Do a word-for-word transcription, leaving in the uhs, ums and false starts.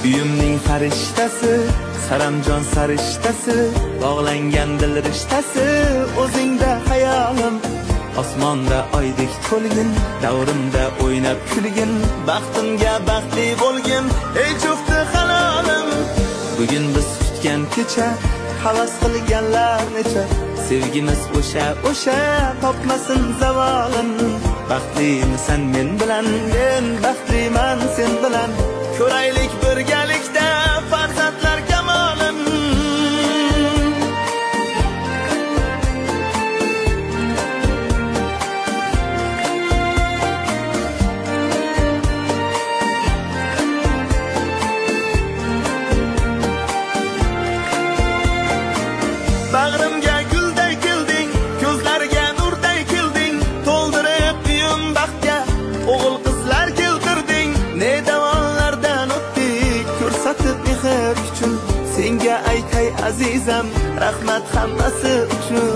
Uyumning farishtasi, saramjon sarishtasi, bog'langan dil rishtasi, o'zingda hayolim. Osmonda oydek to'lgin, davrimda o'ynab kulgin, baxtimga baxtli bo'lgin, ey jufti halolim. Bugun biz kutgan kecha, havas qilganlar necha, sevgimiz o'sha o'sha topmasin zavolin. Baxtlimisan men bilan, men baxtliman sen bilan, ko'raylik birgalikda farzandlar kamolin. Bag'rimga gulday kilding, ko'zlarga nurday kilding, to'ldirib uyum baxtga o'g'il qizlar keltirding. Ne davollardan o'tdik, ko'rsatib mehr uchun, senga aytay azizam, rahmat hammasi uchun.